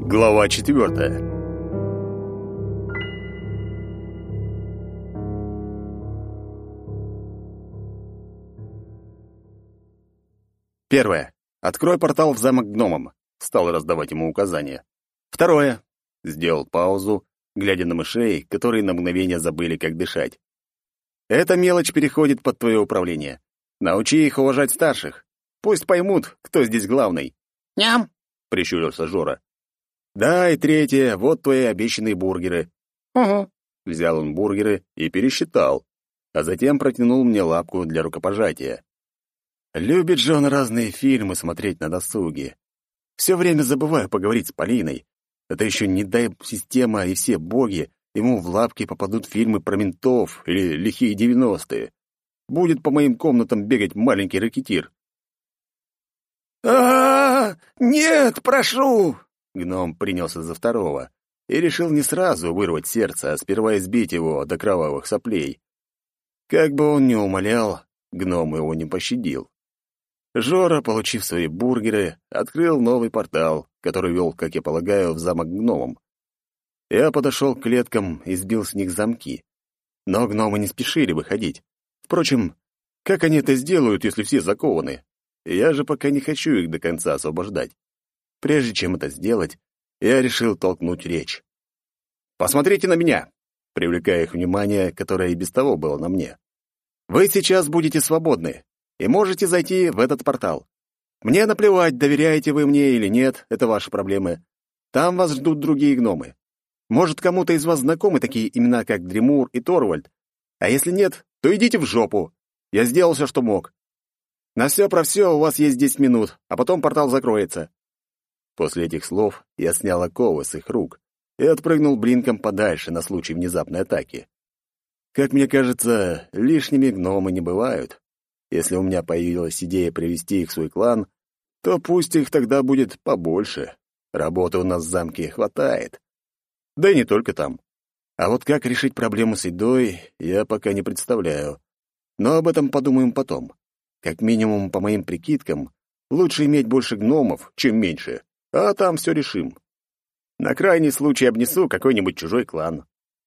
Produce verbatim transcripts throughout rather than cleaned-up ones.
Глава четвертая. Первое. Открой портал в замок гномам. Стал раздавать ему указания. Второе. Сделал паузу, глядя на мышей, которые на мгновение забыли, как дышать. Эта мелочь переходит под твое управление. Научи их уважать старших. Пусть поймут, кто здесь главный. Ням, прищурился Жора. Да, и третье, вот твои обещанные бургеры. Угу. Взял он бургеры и пересчитал, а затем протянул мне лапку для рукопожатия. Любит же он разные фильмы смотреть на досуге. Все время забываю поговорить с Полиной. Это еще не дай система и все боги, ему в лапки попадут фильмы про ментов или лихие девяностые. Будет по моим комнатам бегать маленький рэкетир. А, нет, прошу. Гном принялся за второго и решил не сразу вырвать сердце, а сперва избить его до кровавых соплей. Как бы он ни умолял, гном его не пощадил. Жора, получив свои бургеры, открыл новый портал, который вел, как я полагаю, в замок гномам. Я подошел к клеткам и сбил с них замки. Но гномы не спешили выходить. Впрочем, как они это сделают, если все закованы? Я же пока не хочу их до конца освобождать. Прежде чем это сделать, я решил толкнуть речь. «Посмотрите на меня!» привлекая их внимание, которое и без того было на мне. «Вы сейчас будете свободны и можете зайти в этот портал. Мне наплевать, доверяете вы мне или нет, это ваши проблемы. Там вас ждут другие гномы. Может, кому-то из вас знакомы такие имена, как Дремур и Торвальд. А если нет, то идите в жопу. Я сделал все, что мог. На все про все у вас есть десять минут, а потом портал закроется». После этих слов я снял оковы с их рук и отпрыгнул блинком подальше на случай внезапной атаки. Как мне кажется, лишними гномы не бывают. Если у меня появилась идея привести их в свой клан, то пусть их тогда будет побольше. Работы у нас в замке хватает. Да и не только там. А вот как решить проблему с едой, я пока не представляю. Но об этом подумаем потом. Как минимум, по моим прикидкам, лучше иметь больше гномов, чем меньше. А там все решим. На крайний случай обнесу какой-нибудь чужой клан.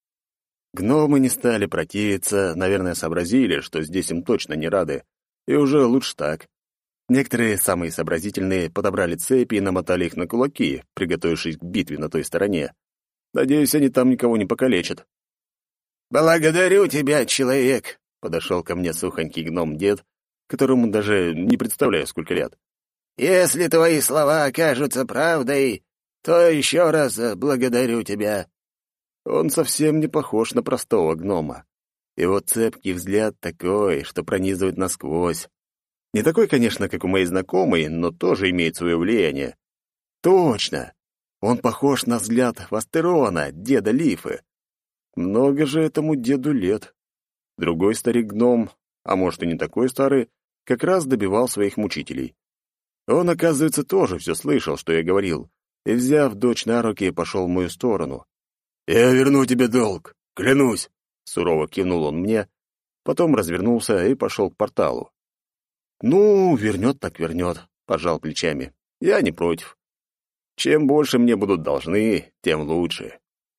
Гномы не стали противиться, наверное, сообразили, что здесь им точно не рады, и уже лучше так. Некоторые, самые сообразительные, подобрали цепи и намотали их на кулаки, приготовившись к битве на той стороне. Надеюсь, они там никого не покалечат. Благодарю тебя, человек, подошел ко мне сухонький гном-дед, которому даже не представляю, сколько лет. Если твои слова окажутся правдой, то еще раз благодарю тебя. Он совсем не похож на простого гнома. Его цепкий взгляд такой, что пронизывает насквозь. Не такой, конечно, как у моей знакомой, но тоже имеет свое влияние. Точно! Он похож на взгляд Вастерона, деда Лифы. Много же этому деду лет. Другой старик-гном, а может и не такой старый, как раз добивал своих мучителей. Он, оказывается, тоже все слышал, что я говорил, и, взяв дочь на руки, пошел в мою сторону. «Я верну тебе долг, клянусь!» — сурово кивнул он мне, потом развернулся и пошел к порталу. «Ну, вернет так вернет», — пожал плечами. «Я не против. Чем больше мне будут должны, тем лучше».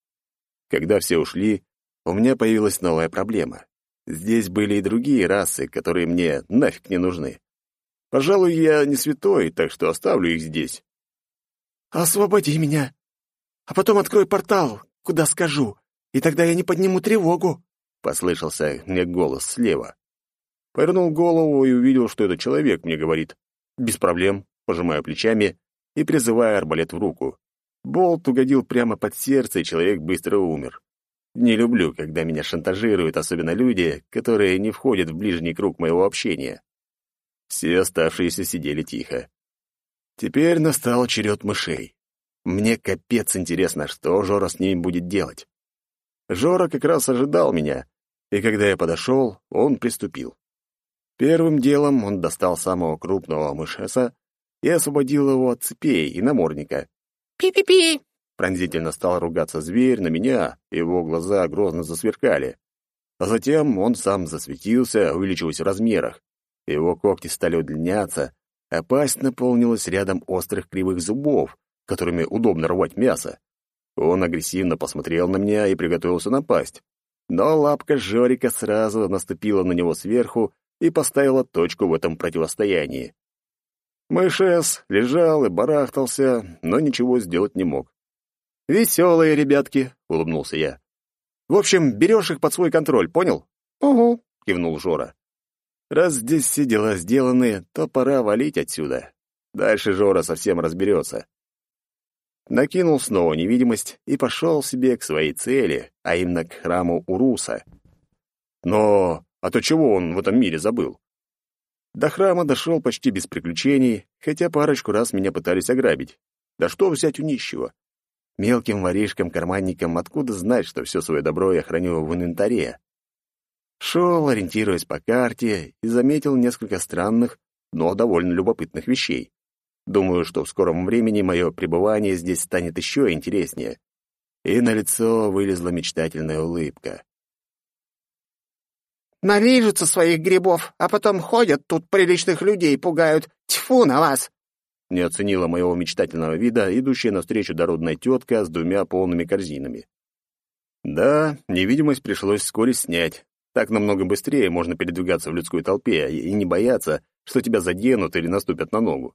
Когда все ушли, у меня появилась новая проблема. Здесь были и другие расы, которые мне нафиг не нужны. Пожалуй, я не святой, так что оставлю их здесь. «Освободи меня, а потом открой портал, куда скажу, и тогда я не подниму тревогу», — послышался мне голос слева. Повернул голову и увидел, что это человек мне говорит. «Без проблем», — пожимаю плечами и призываю арбалет в руку. Болт угодил прямо под сердце, и человек быстро умер. Не люблю, когда меня шантажируют, особенно люди, которые не входят в ближний круг моего общения. Все оставшиеся сидели тихо. Теперь настал черед мышей. Мне капец интересно, что Жора с ними будет делать. Жора как раз ожидал меня, и когда я подошел, он приступил. Первым делом он достал самого крупного мышеса и освободил его от цепей и намордника. «Пи-пи-пи!» Пронзительно стал ругаться зверь на меня, его глаза грозно засверкали. А затем он сам засветился, увеличиваясь в размерах. Его когти стали удлиняться, а пасть наполнилась рядом острых кривых зубов, которыми удобно рвать мясо. Он агрессивно посмотрел на меня и приготовился напасть. Но лапка Жорика сразу наступила на него сверху и поставила точку в этом противостоянии. Мышес лежал и барахтался, но ничего сделать не мог. «Веселые ребятки», — улыбнулся я. «В общем, берешь их под свой контроль, понял?» «Угу», — кивнул Жора. «Раз здесь все дела сделаны, то пора валить отсюда. Дальше Жора совсем разберется». Накинул снова невидимость и пошел себе к своей цели, а именно к храму Уруса. Но а то чего он в этом мире забыл? До храма дошел почти без приключений, хотя парочку раз меня пытались ограбить. Да что взять у нищего? Мелким воришкам-карманникам откуда знать, что все свое добро я храню в инвентаре? Шел, ориентируясь по карте, и заметил несколько странных, но довольно любопытных вещей. Думаю, что в скором времени мое пребывание здесь станет еще интереснее. И на лицо вылезла мечтательная улыбка. «Нарежутся своих грибов, а потом ходят тут приличных людей пугают. Тьфу на вас!» Не оценила моего мечтательного вида идущая навстречу дородная тетка с двумя полными корзинами. Да, невидимость пришлось вскоре снять. Так намного быстрее можно передвигаться в людской толпе и не бояться, что тебя заденут или наступят на ногу.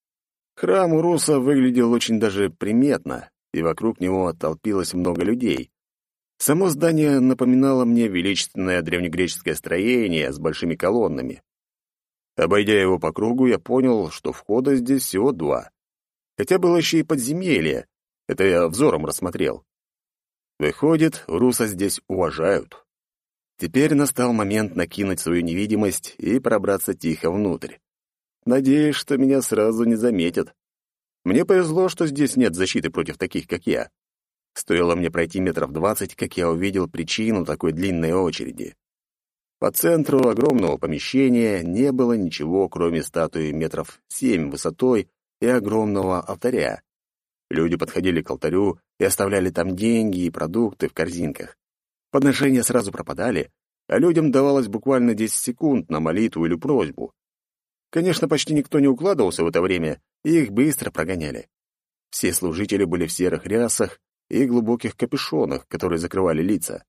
Храм Уруса выглядел очень даже приметно, и вокруг него толпилось много людей. Само здание напоминало мне величественное древнегреческое строение с большими колоннами. Обойдя его по кругу, я понял, что входа здесь всего два. Хотя было еще и подземелье. Это я взором рассмотрел. Выходит, Уруса здесь уважают. Теперь настал момент накинуть свою невидимость и пробраться тихо внутрь. Надеюсь, что меня сразу не заметят. Мне повезло, что здесь нет защиты против таких, как я. Стоило мне пройти метров двадцать, как я увидел причину такой длинной очереди. По центру огромного помещения не было ничего, кроме статуи метров семь высотой и огромного алтаря. Люди подходили к алтарю и оставляли там деньги и продукты в корзинках. Подношения сразу пропадали, а людям давалось буквально десять секунд на молитву или просьбу. Конечно, почти никто не укладывался в это время, и их быстро прогоняли. Все служители были в серых рясах и глубоких капюшонах, которые закрывали лица.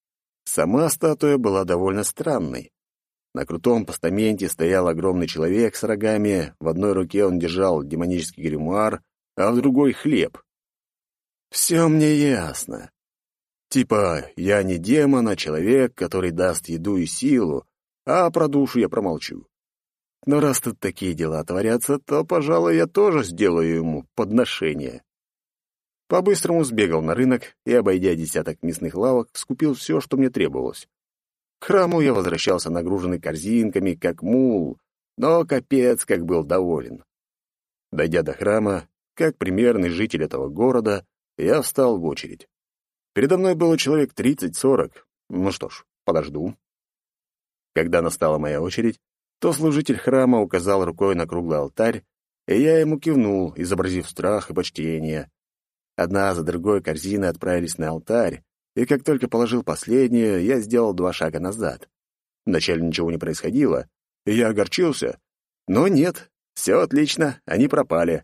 Сама статуя была довольно странной. На крутом постаменте стоял огромный человек с рогами, в одной руке он держал демонический гримуар, а в другой — хлеб. Все мне ясно. Типа, я не демон, а человек, который даст еду и силу, а про душу я промолчу. Но раз тут такие дела творятся, то, пожалуй, я тоже сделаю ему подношение. По-быстрому сбегал на рынок и, обойдя десяток мясных лавок, скупил все, что мне требовалось. К храму я возвращался нагруженный корзинками, как мул, но капец как был доволен. Дойдя до храма, как примерный житель этого города, я встал в очередь. Передо мной было человек тридцать-сорок. Ну что ж, подожду. Когда настала моя очередь, то служитель храма указал рукой на круглый алтарь, и я ему кивнул, изобразив страх и почтение. Одна за другой корзины отправились на алтарь, и как только положил последнюю, я сделал два шага назад. Вначале ничего не происходило, и я огорчился. Но нет, все отлично, они пропали.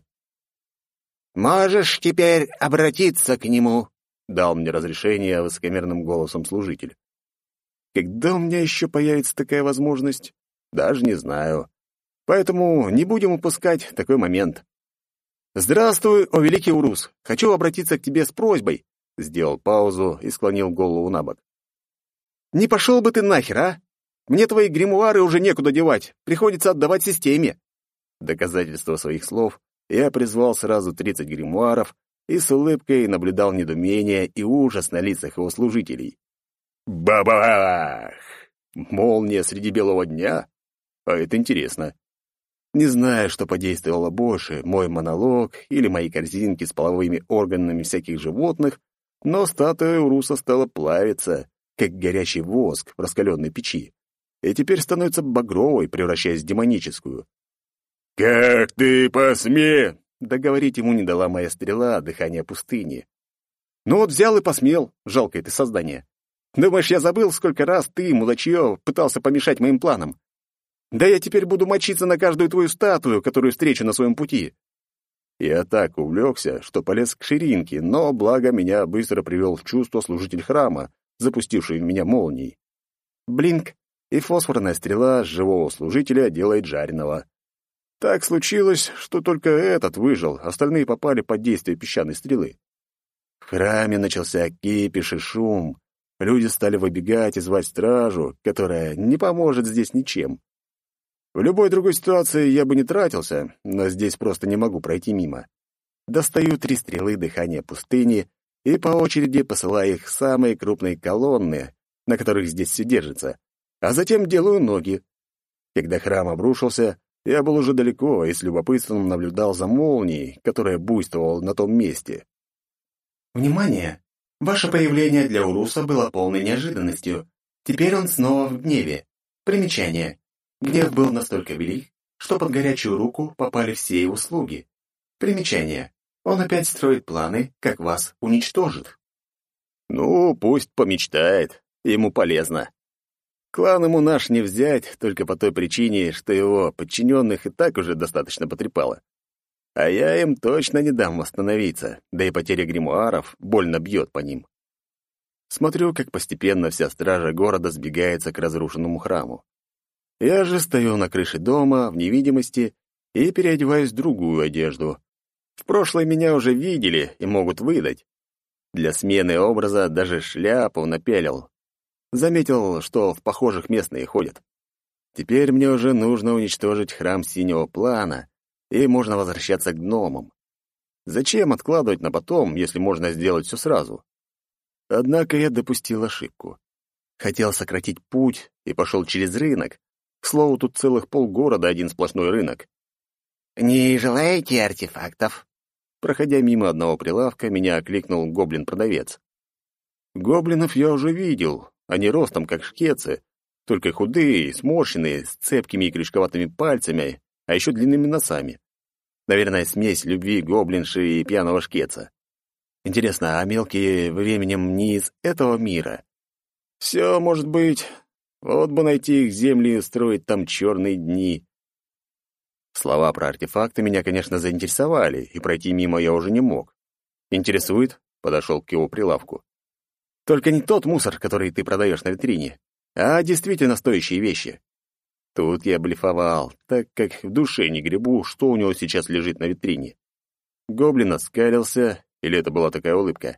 «Можешь теперь обратиться к нему», — дал мне разрешение высокомерным голосом служитель. Когда у меня еще появится такая возможность? Даже не знаю. Поэтому не будем упускать такой момент. «Здравствуй, о великий Урус! Хочу обратиться к тебе с просьбой!» Сделал паузу и склонил голову на бок. «Не пошел бы ты нахер, а? Мне твои гримуары уже некуда девать, приходится отдавать системе». Доказательство своих слов я призвал сразу тридцать гримуаров и с улыбкой наблюдал недоумение и ужас на лицах его служителей. Бабах! Молния среди белого дня? А это интересно. Не знаю, что подействовало больше, мой монолог или мои корзинки с половыми органами всяких животных, но статуя Уруса стала плавиться, как горящий воск в раскаленной печи, и теперь становится багровой, превращаясь в демоническую. «Как ты посмел?» Договорить ему не дала моя стрела дыхания пустыни. «Ну вот взял и посмел, жалкое ты создание. Думаешь, я забыл, сколько раз ты, мудачье, пытался помешать моим планам? Да я теперь буду мочиться на каждую твою статую, которую встречу на своем пути». Я так увлекся, что полез к ширинке, но, благо, меня быстро привел в чувство служитель храма, запустивший в меня молнией. Блинк, и фосфорная стрела с живого служителя делает жареного. Так случилось, что только этот выжил, остальные попали под действие песчаной стрелы. В храме начался кипиш и шум. Люди стали выбегать и звать стражу, которая не поможет здесь ничем. В любой другой ситуации я бы не тратился, но здесь просто не могу пройти мимо. Достаю три стрелы дыхания пустыни и по очереди посылаю их в самые крупные колонны, на которых здесь все держится, а затем делаю ноги. Когда храм обрушился, я был уже далеко и с любопытством наблюдал за молнией, которая буйствовала на том месте. «Внимание! Ваше появление для Уруса было полной неожиданностью. Теперь он снова в гневе. Примечание. Гнев был настолько велик, что под горячую руку попали все его слуги. Примечание. Он опять строит планы, как вас уничтожит». Ну, пусть помечтает, ему полезно. Клан ему наш не взять только по той причине, что его подчиненных и так уже достаточно потрепало. А я им точно не дам восстановиться, да и потеря гримуаров больно бьет по ним. Смотрю, как постепенно вся стража города сбегается к разрушенному храму. Я же стою на крыше дома, в невидимости, и переодеваюсь в другую одежду. В прошлое меня уже видели и могут выдать. Для смены образа даже шляпу напялил. Заметил, что в похожих местные ходят. Теперь мне уже нужно уничтожить храм синего плана, и можно возвращаться к гномам. Зачем откладывать на потом, если можно сделать все сразу? Однако я допустил ошибку. Хотел сократить путь и пошел через рынок. К слову, тут целых полгорода один сплошной рынок. «Не желаете артефактов?» Проходя мимо одного прилавка, меня окликнул гоблин-продавец. Гоблинов я уже видел. Они ростом как шкецы, только худые, сморщенные, с цепкими и крючковатыми пальцами, а еще длинными носами. Наверное, смесь любви гоблинши и пьяного шкеца. Интересно, а мелкие временем не из этого мира? Все может быть. Вот бы найти их земли и устроить там черные дни. Слова про артефакты меня, конечно, заинтересовали, и пройти мимо я уже не мог. «Интересует?» — подошел к его прилавку. «Только не тот мусор, который ты продаешь на витрине, а действительно стоящие вещи». Тут я блефовал, так как в душе не гребу, что у него сейчас лежит на витрине. Гоблин оскалился, или это была такая улыбка?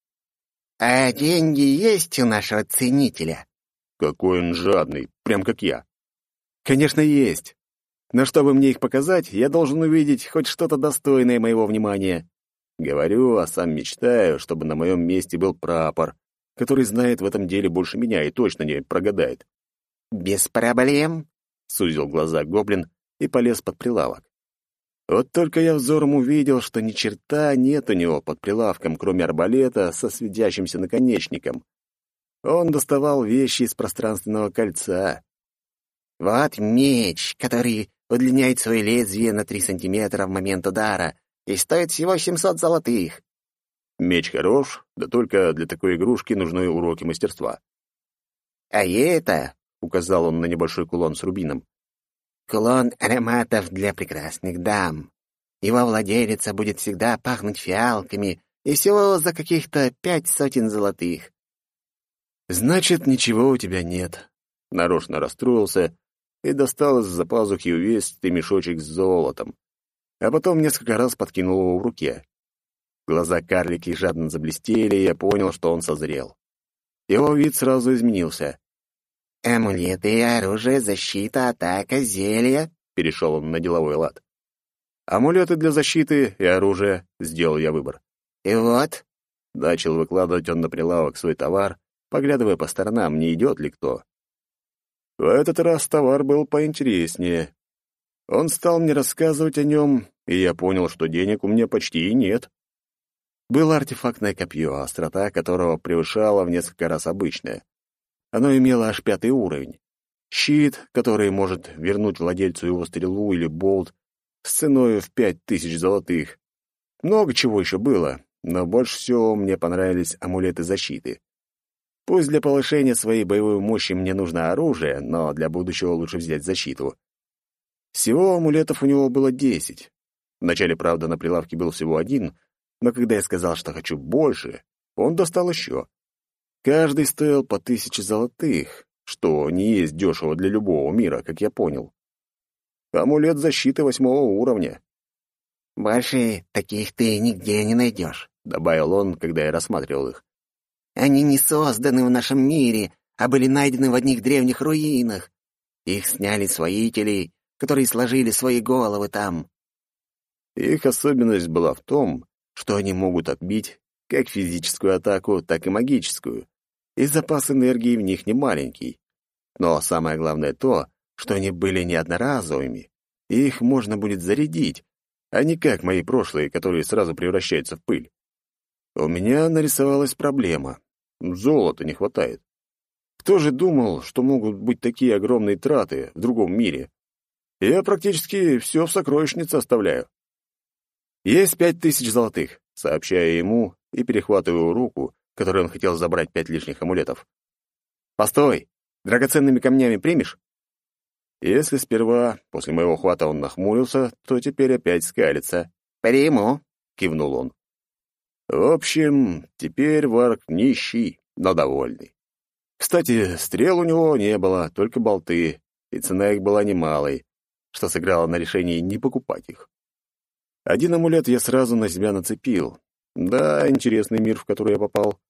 «А деньги есть у нашего ценителя?» Какой он жадный, прям как я. «Конечно, есть. Но чтобы мне их показать, я должен увидеть хоть что-то достойное моего внимания. Говорю, а сам мечтаю, чтобы на моем месте был прапор, который знает в этом деле больше меня и точно не прогадает». «Без проблем», — сузил глаза гоблин и полез под прилавок. Вот только я взором увидел, что ни черта нет у него под прилавком, кроме арбалета со светящимся наконечником. Он доставал вещи из пространственного кольца. «Вот меч, который удлиняет свое лезвие на три сантиметра в момент удара и стоит всего семьсот золотых». Меч хорош, да только для такой игрушки нужны уроки мастерства. «А это...» — указал он на небольшой кулон с рубином. «Кулон ароматов для прекрасных дам. Его владелица будет всегда пахнуть фиалками и всего за каких-то пять сотен золотых». «Значит, ничего у тебя нет». Нарочно расстроился и достал из-за пазухи увесистый мешочек с золотом, а потом несколько раз подкинул его в руке. Глаза карлики жадно заблестели, и я понял, что он созрел. Его вид сразу изменился. «Амулеты, оружие, защита, атака, зелья», — перешел он на деловой лад. «Амулеты для защиты и оружия», — сделал я выбор. «И вот», — начал выкладывать он на прилавок свой товар, поглядывая по сторонам, не идет ли кто. В этот раз товар был поинтереснее. Он стал мне рассказывать о нем, и я понял, что денег у меня почти и нет. Было артефактное копье, острота которого превышала в несколько раз обычное. Оно имело аж пятый уровень. Щит, который может вернуть владельцу его стрелу или болт, с ценой в пять тысяч золотых. Много чего еще было, но больше всего мне понравились амулеты защиты. Пусть для повышения своей боевой мощи мне нужно оружие, но для будущего лучше взять защиту. Всего амулетов у него было десять. Вначале, правда, на прилавке был всего один, но когда я сказал, что хочу больше, он достал еще. Каждый стоил по тысяче золотых, что не есть дешево для любого мира, как я понял. Амулет защиты восьмого уровня. «Больше таких ты нигде не найдешь», — добавил он, когда я рассматривал их. «Они не созданы в нашем мире, а были найдены в одних древних руинах. Их сняли с воителей, которые сложили свои головы там». Их особенность была в том, что они могут отбить как физическую атаку, так и магическую, и запас энергии в них не маленький. Но самое главное то, что они были не одноразовыми, и их можно будет зарядить, а не как мои прошлые, которые сразу превращаются в пыль. У меня нарисовалась проблема. Золота не хватает. Кто же думал, что могут быть такие огромные траты в другом мире? Я практически все в сокровищнице оставляю. «Есть пять тысяч золотых», — сообщаю ему и перехватываю руку, которой он хотел забрать пять лишних амулетов. «Постой! Драгоценными камнями примешь?» Если сперва, после моего хвата, он нахмурился, то теперь опять скалится. «Приму», — кивнул он. В общем, теперь Варк нищий, но довольный. Кстати, стрел у него не было, только болты, и цена их была немалой, что сыграло на решении не покупать их. Один амулет я сразу на себя нацепил. Да, интересный мир, в который я попал.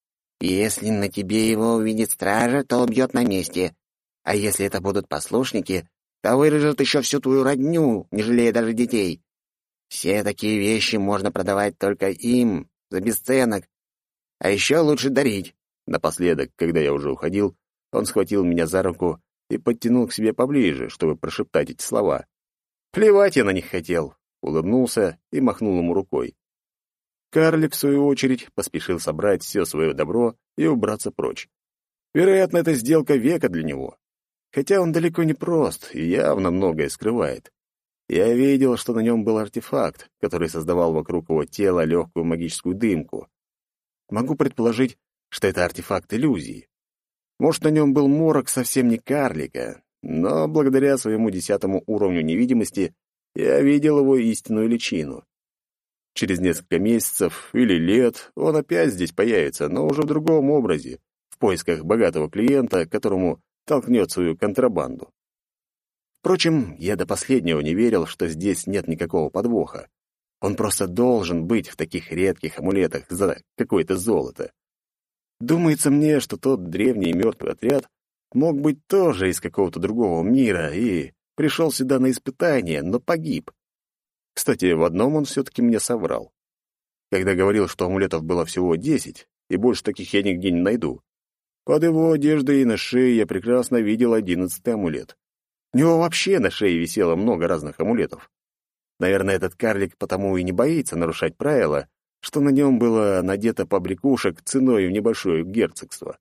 «Если на тебе его увидит стража, то убьет на месте. А если это будут послушники, то вырежут еще всю твою родню, не жалея даже детей. Все такие вещи можно продавать только им, за бесценок. А еще лучше дарить». Напоследок, когда я уже уходил, он схватил меня за руку и подтянул к себе поближе, чтобы прошептать эти слова. Плевать я на них хотел. Улыбнулся и махнул ему рукой. Карлик, в свою очередь, поспешил собрать все свое добро и убраться прочь. Вероятно, это сделка века для него. Хотя он далеко не прост и явно многое скрывает. Я видел, что на нем был артефакт, который создавал вокруг его тела легкую магическую дымку. Могу предположить, что это артефакт иллюзии. Может, на нем был морок совсем не карлика, но благодаря своему десятому уровню невидимости я видел его истинную личину. Через несколько месяцев или лет он опять здесь появится, но уже в другом образе, в поисках богатого клиента, которому толкнет свою контрабанду. Впрочем, я до последнего не верил, что здесь нет никакого подвоха. Он просто должен быть в таких редких амулетах за какое-то золото. Думается мне, что тот древний мертвый отряд мог быть тоже из какого-то другого мира и пришел сюда на испытание, но погиб. Кстати, в одном он все-таки мне соврал. Когда говорил, что амулетов было всего десять, и больше таких я нигде не найду. Под его одеждой и на шее я прекрасно видел одиннадцатый амулет. У него вообще на шее висело много разных амулетов. Наверное, этот карлик потому и не боится нарушать правила, что на нем было надето побрякушек ценой в небольшое герцогство.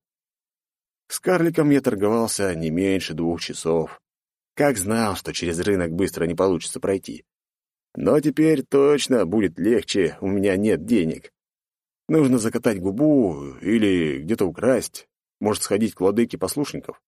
С карликом я торговался не меньше двух часов. Как знал, что через рынок быстро не получится пройти. Но теперь точно будет легче, у меня нет денег. Нужно закатать губу или где-то украсть, может, сходить к владыке послушников.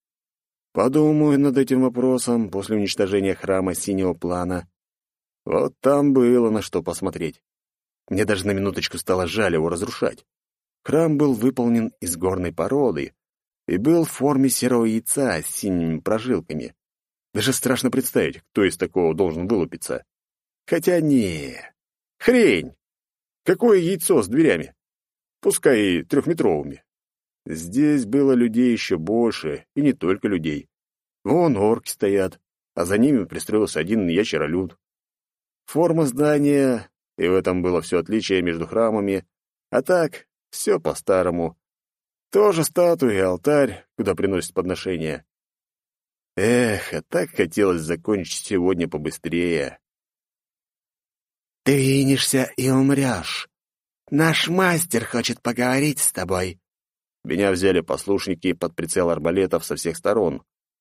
Подумаю над этим вопросом после уничтожения храма синего плана. Вот там было на что посмотреть. Мне даже на минуточку стало жаль его разрушать. Храм был выполнен из горной породы и был в форме серого яйца с синими прожилками. Даже страшно представить, кто из такого должен вылупиться. Хотя не, хрень! Какое яйцо с дверями? Пускай и трехметровыми. Здесь было людей еще больше, и не только людей. Вон орки стоят, а за ними пристроился один ящеролюд. Форма здания, и в этом было все отличие между храмами, а так, все по-старому. Тоже статуи и алтарь, куда приносят подношения. Эх, а так хотелось закончить сегодня побыстрее. «Ты двинешься и умрешь. Наш мастер хочет поговорить с тобой». Меня взяли послушники под прицел арбалетов со всех сторон.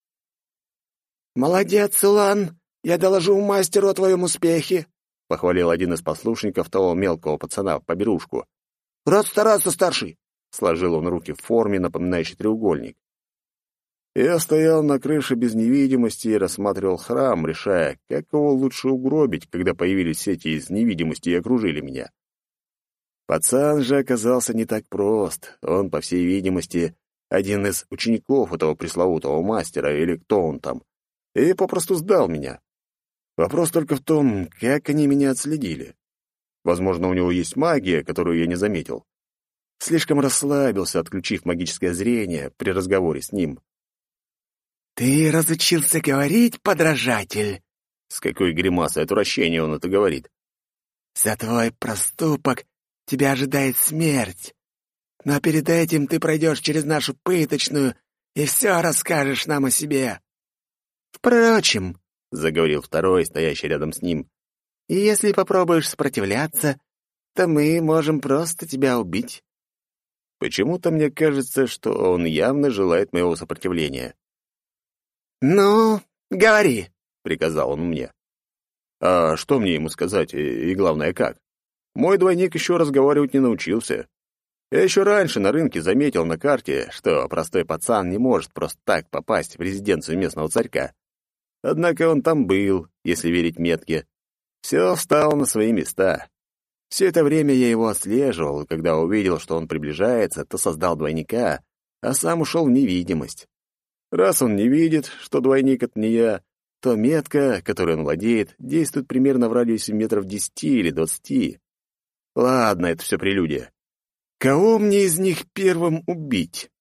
«Молодец, Улан! Я доложу мастеру о твоем успехе!» — похвалил один из послушников того мелкого пацана в поберушку. «Рад стараться, старший!» — сложил он руки в форме, напоминающей треугольник. Я стоял на крыше без невидимости и рассматривал храм, решая, как его лучше угробить, когда появились сети из невидимости и окружили меня. Пацан же оказался не так прост. Он, по всей видимости, один из учеников этого пресловутого мастера, или кто он там, и попросту сдал меня. Вопрос только в том, как они меня отследили. Возможно, у него есть магия, которую я не заметил. Слишком расслабился, отключив магическое зрение при разговоре с ним. «Ты разучился говорить, подражатель?» С какой гримасой отвращения он это говорит. «За твой проступок тебя ожидает смерть. Но перед этим ты пройдешь через нашу пыточную и все расскажешь нам о себе. Впрочем, — заговорил второй, стоящий рядом с ним, — если попробуешь сопротивляться, то мы можем просто тебя убить». Почему-то мне кажется, что он явно желает моего сопротивления. «Ну, говори», — приказал он мне. А что мне ему сказать, и, и главное, как? Мой двойник еще разговаривать не научился. Я еще раньше на рынке заметил на карте, что простой пацан не может просто так попасть в резиденцию местного царька. Однако он там был, если верить метке. Все встало на свои места. Все это время я его отслеживал, и когда увидел, что он приближается, то создал двойника, а сам ушел в невидимость. Раз он не видит, что двойник — это не я, то метка, которой он владеет, действует примерно в радиусе метров десяти или двадцати. Ладно, это все прелюдия. Кого мне из них первым убить?